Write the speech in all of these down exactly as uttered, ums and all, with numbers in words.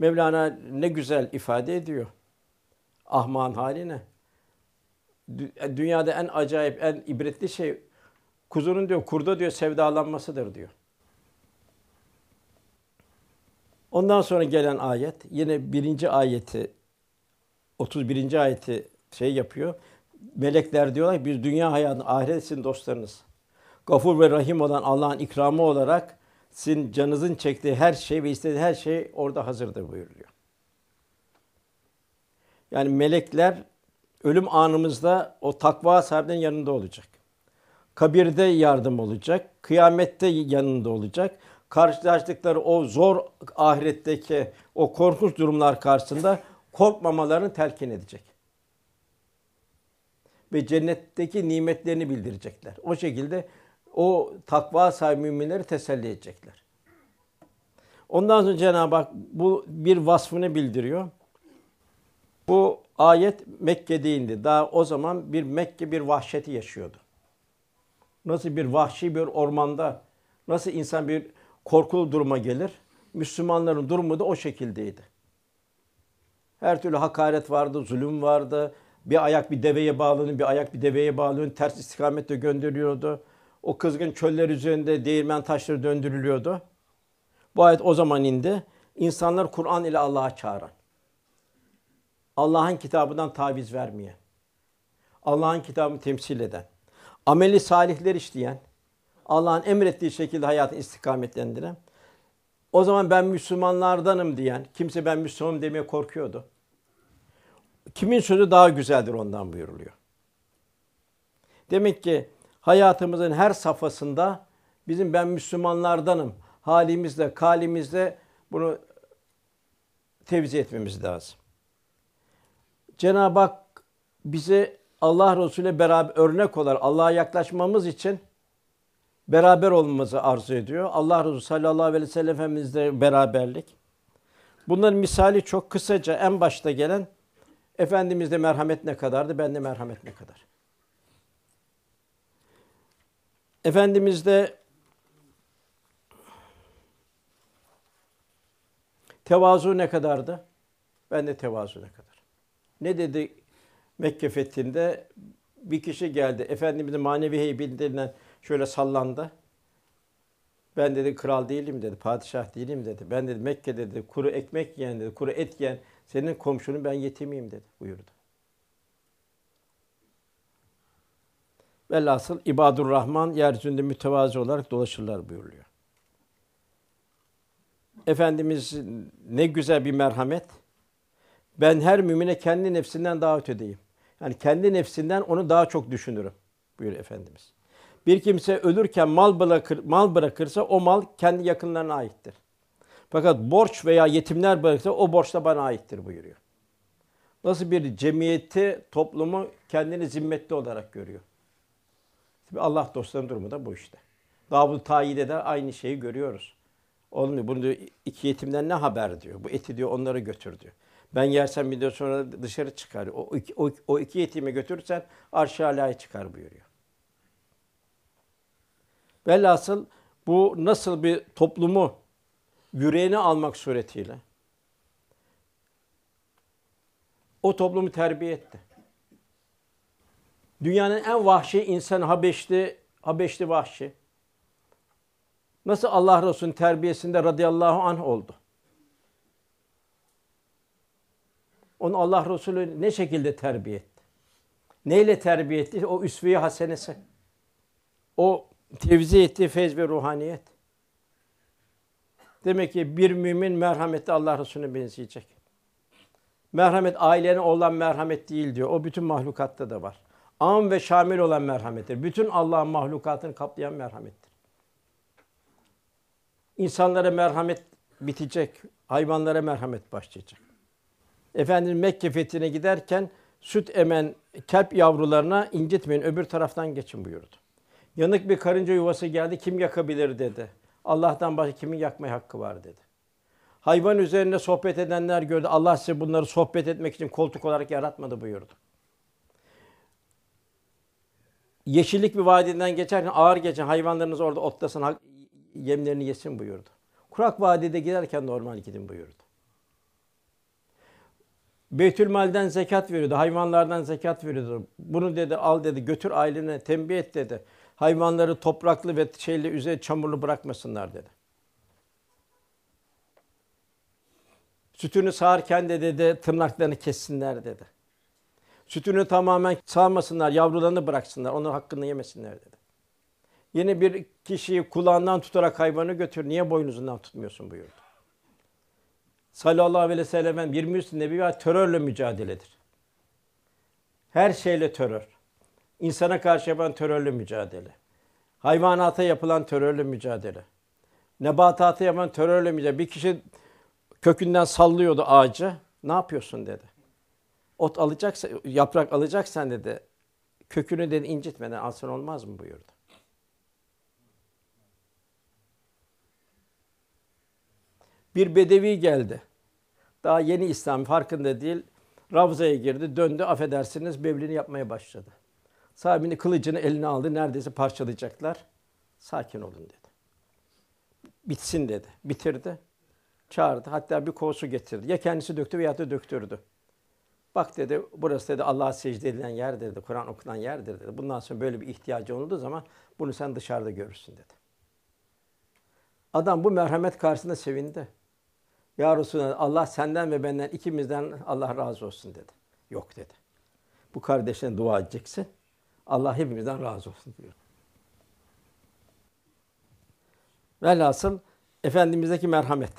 Mevlana ne güzel ifade ediyor. Ahmağın haline. Dünyada en acayip, en ibretli şey kuzunun diyor, kurda diyor sevdalanmasıdır diyor. Ondan sonra gelen ayet, yine birinci ayeti, otuz birinci ayeti şey yapıyor. Melekler diyorlar ki biz dünya hayatı, ahiret sizin dostlarınız. Gafur ve Rahim olan Allah'ın ikramı olarak sizin canınızın çektiği her şey ve istediği her şey orada hazırdır buyuruluyor. Yani melekler ölüm anımızda o takva sahibinin yanında olacak. Kabirde yardım olacak, kıyamette yanında olacak. Karşılaştıkları o zor ahiretteki o korkunç durumlar karşısında korkmamalarını telkin edecek. Ve cennetteki nimetlerini bildirecekler. O şekilde o takva sahibi müminleri teselli edecekler. Ondan sonra Cenab-ı Hak bu bir vasfını bildiriyor. Bu ayet Mekke'de indi. Daha o zaman bir Mekke bir vahşeti yaşıyordu. Nasıl bir vahşi bir ormanda, nasıl insan bir korkulu duruma gelir? Müslümanların durumu da o şekildeydi. Her türlü hakaret vardı, zulüm vardı. Bir ayak bir deveye bağlanıyor, bir ayak bir deveye bağlanıyor. Ters istikamette gönderiyordu. O kızgın çöller üzerinde değirmen taşları döndürülüyordu. Bu ayet o zaman indi. İnsanlar Kur'an ile Allah'a çağıran, Allah'ın kitabından taviz vermeyen, Allah'ın kitabını temsil eden, ameli salihler işleyen, Allah'ın emrettiği şekilde hayatını istikametlendiren, o zaman ben Müslümanlardanım diyen, kimse ben Müslümanım demeye korkuyordu. Kimin sözü daha güzeldir ondan buyuruluyor. Demek ki hayatımızın her safhasında bizim ben Müslümanlardanım halimizle, kalimizle bunu tevzi etmemiz lazım. Cenab-ı Hak bize Allah Resulü'yle beraber örnek olarak Allah'a yaklaşmamız için beraber olmamızı arzu ediyor. Allah Resulü sallallahu aleyhi ve sellem Efendimizle beraberlik. Bunların misali çok kısaca en başta gelen Efendimiz'de merhamet ne kadardı, bende merhamet ne kadar. Efendimiz'de tevazu ne kadardı, bende tevazu ne kadar. Ne dedi Mekke fethinde? Bir kişi geldi, Efendimiz'in manevi heybetinden şöyle sallandı. Ben dedi kral değilim dedi, padişah değilim dedi. Ben dedi Mekke dedi kuru ekmek yiyen dedi, kuru et yiyen senin komşunun ben yetimiyim dedi buyurdu. Velhasıl ibadur Rahman yeryüzünde mütevazı olarak dolaşırlar buyuruluyor. Efendimiz ne güzel bir merhamet. Ben her mümine kendi nefsinden daha ötedeyim. Yani kendi nefsinden onu daha çok düşünürüm buyuruyor Efendimiz. Bir kimse ölürken mal bırakır, mal bırakırsa o mal kendi yakınlarına aittir. Fakat borç veya yetimler bırakırsa o borç da bana aittir buyuruyor. Nasıl bir cemiyeti, toplumu kendini zimmetli olarak görüyor. Allah dostlarının durumu da bu işte. Davud-u Tayi'de de aynı şeyi görüyoruz. Olmuyor. Bunu diyor, iki yetimden ne haber diyor. Bu eti diyor onları götür diyor. Ben yersem bir diyor sonra dışarı çıkar. O iki, o, o iki yetimi götürürsen arş-ı alâya çıkar buyuruyor. Velhasıl bu nasıl bir toplumu yüreğine almak suretiyle o toplumu terbiye etti. Dünyanın en vahşi insanı Habeşli, Habeşli vahşi. Nasıl Allah Resulü'nün terbiyesinde radıyallahu anh oldu. Onu Allah Resulü ne şekilde terbiye etti? Neyle terbiye etti? O üsve-i hasenesi. O tevzi ettiği feyz ve ruhaniyet. Demek ki bir mümin merhametli Allah Resulü'ne benzeyecek. Merhamet ailene olan merhamet değil diyor. O bütün mahlukatta da var. Am ve şamil olan merhamettir. Bütün Allah'ın mahlukatını kaplayan merhamettir. İnsanlara merhamet bitecek, hayvanlara merhamet başlayacak. Efendimiz Mekke fethine giderken süt emen kelp yavrularına incitmeyin, öbür taraftan geçin buyurdu. Yanık bir karınca yuvası geldi, kim yakabilir dedi. Allah'tan başka kimin yakmaya hakkı var dedi. Hayvan üzerinde sohbet edenler gördü. Allah size bunları sohbet etmek için koltuk olarak yaratmadı buyurdu. Yeşillik bir vadiden geçerken ağır geçen hayvanlarınız orada otlasın, yemlerini yesin buyurdu. Kurak vadide giderken normal gidin buyurdu. Beytülmal'den zekat veriyordu, hayvanlardan zekat veriyordu. Bunu dedi al dedi götür ailene tembih et dedi. Hayvanları topraklı ve şeyle üzeri çamurlu bırakmasınlar dedi. Sütünü sağarken de dedi tırnaklarını kessinler dedi. Sütünü tamamen sağmasınlar, yavrularını bıraksınlar, onun hakkını yemesinler dedi. Yine bir kişiyi kulağından tutarak hayvanı götür, niye boynuzundan tutmuyorsun buyurdu. Sallallahu aleyhi ve sellem yirmi üç nebi ve terörle mücadeledir. Her şeyle terör. İnsana karşı yapılan terörle mücadele. Hayvanata yapılan terörle mücadele. Nebatata yapılan terörle mücadele. Bir kişi kökünden sallıyordu ağacı. Ne yapıyorsun dedi. Ot alacaksa, yaprak alacaksan dedi. Kökünü dedi incitmeden alsan olmaz mı buyurdu. Bir bedevi geldi. Daha yeni İslam farkında değil. Ravzaya girdi, döndü, affedersiniz, bevlini yapmaya başladı. Sahibinin kılıcını eline aldı, neredeyse parçalayacaklar. Sakin olun dedi. Bitsin dedi. Bitirdi. Çağırdı. Hatta bir kova su getirdi. Ya kendisi döktü veya da döktürdü. Bak dedi, burası dedi Allah'a secde edilen yerdir dedi. Kur'an okunan yerdir dedi. Bundan sonra böyle bir ihtiyacı olduğu zaman bunu sen dışarıda görürsün dedi. Adam bu merhamet karşısında sevindi. Ya Resulallah, Allah senden ve benden ikimizden Allah razı olsun dedi. Yok dedi. Bu kardeşine dua edeceksin. Allah hepimizden razı olsun diyor. Velhasıl Efendimiz'deki merhamet.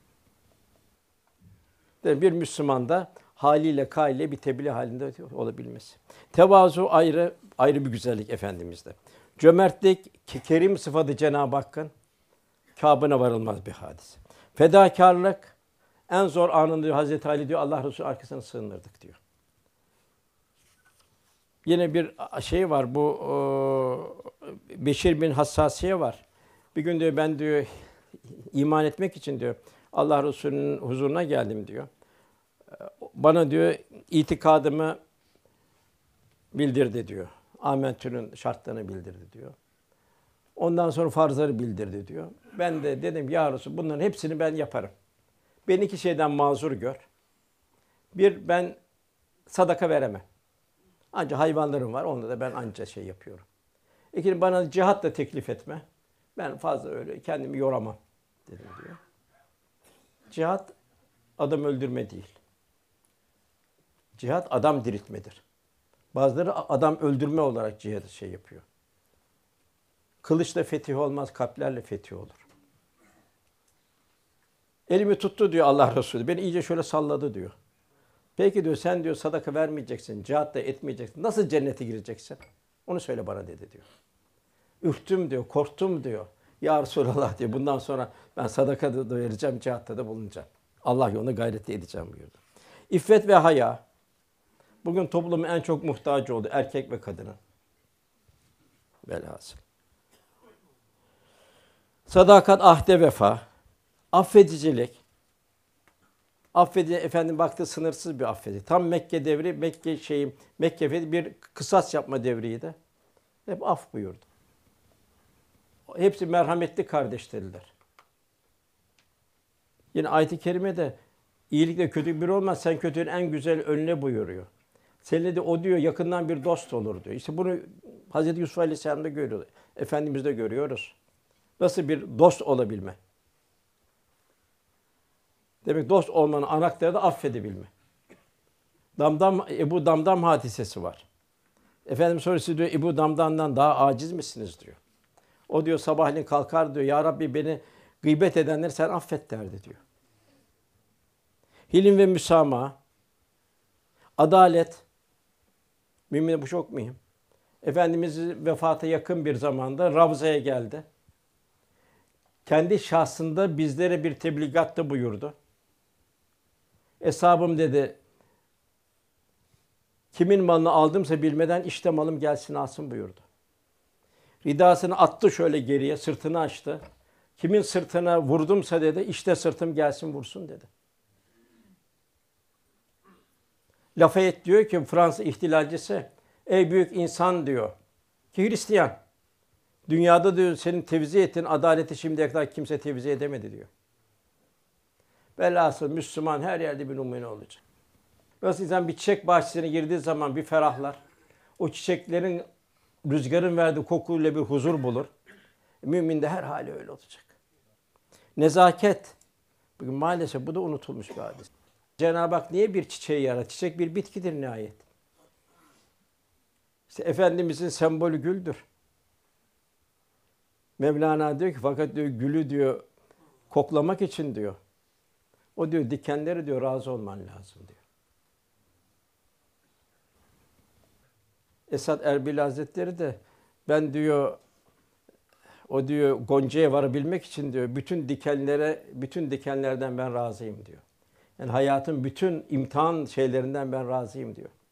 Bir Müslüman da haliyle kâliyle bir tebliğ halinde olabilmesi. Tevazu ayrı ayrı bir güzellik Efendimiz'de. Cömertlik, kerim sıfatı Cenab-ı Hakk'ın kâbına varılmaz bir hadise. Fedakârlık en zor anında diyor Hazreti Ali diyor Allah Resulü arkasına sığınırdık diyor. Yine bir şey var bu o, Beşir bin Hassasiye var. Bir gün diyor ben diyor iman etmek için diyor Allah Resulü'nün huzuruna geldim diyor. Bana diyor itikadımı bildirdi diyor. Amentü'nün şartlarını bildirdi diyor. Ondan sonra farzları bildirdi diyor. Ben de dedim ya Resul bunların hepsini ben yaparım. Beni iki şeyden mazur gör. Bir, ben sadaka veremem. Ancak hayvanlarım var, onda da ben anca şey yapıyorum. İkinci, bana cihat da teklif etme. Ben fazla öyle kendimi yoramam dedim diyor. Cihat adam öldürme değil. Cihat adam diriltmedir. Bazıları adam öldürme olarak cihadı şey yapıyor. Kılıçla fetih olmaz, kalplerle fetih olur. Elimi tuttu diyor Allah Resulü. Beni iyice şöyle salladı diyor. Peki diyor sen diyor sadaka vermeyeceksin, cihat da etmeyeceksin. Nasıl cennete gireceksin? Onu söyle bana dedi diyor. Ürktüm diyor, korktum diyor. Ya Resulallah diyor. Bundan sonra ben sadaka da vereceğim, cihatta da bulunacağım. Allah yolunda gayret edeceğim buyurdu. İffet ve haya. Bugün toplumun en çok muhtacı oldu erkek ve kadının. Velhasıl. Sadakat, ahde vefa, affedicilik. Affedici efendim baktı sınırsız bir affedici. Tam Mekke devri, Mekke şeyim, Mekke fethi bir kısas yapma devriydi. Hep af buyurdu. Hepsi merhametli kardeşlerdiler. Yine ayet-i kerimede iyilikle kötü bir olmaz. Sen kötünün en güzel önüne buyuruyor. Seninle de o diyor yakından bir dost olur diyor. İşte bunu Hazreti Yusuf Aleyhisselam'da görüyoruz. Efendimiz'de görüyoruz. Nasıl bir dost olabilme. Demek dost olmanın anahtarı da affedebilme. Damdam, Ebu Damdam hadisesi var. Efendimiz sorusu diyor, Ebu Damdam'dan daha aciz misiniz diyor. O diyor sabahleyin kalkar diyor, Ya Rabbi beni gıybet edenleri sen affet derdi diyor. Hilim ve müsamaha, adalet, mümin bu çok mühim. Efendimiz vefata yakın bir zamanda Ravza'ya geldi. Kendi şahsında bizlere bir tebligatta buyurdu. Eshabım dedi, kimin malını aldımsa bilmeden işte malım gelsin alsın buyurdu. Ridasını attı şöyle geriye, sırtını açtı. Kimin sırtına vurdumsa dedi, işte sırtım gelsin vursun dedi. Lafayette diyor ki Fransız ihtilalcisi, ey büyük insan diyor ki Hristiyan, dünyada diyor senin tevzi ettiğin adaleti şimdiye kadar kimse tevzi edemedi diyor. Velhasıl Müslüman her yerde bir numune olacak. Nasıl insan bir çiçek bahçesine girdiği zaman bir ferahlar. O çiçeklerin, rüzgarın verdiği kokuyla bir huzur bulur. Mümin de her hali öyle olacak. Nezaket. Bugün maalesef bu da unutulmuş bir hadis. Cenab-ı Hak niye bir çiçeği yarattı? Çiçek bir bitkidir nihayet. İşte Efendimizin sembolü güldür. Mevlana diyor ki fakat diyor gülü diyor koklamak için diyor. O diyor dikenleri diyor razı olman lazım diyor. Esad Erbil Hazretleri de ben diyor o diyor goncaya varabilmek için diyor bütün dikenlere bütün dikenlerden ben razıyım diyor. Yani hayatın bütün imtihan şeylerinden ben razıyım diyor.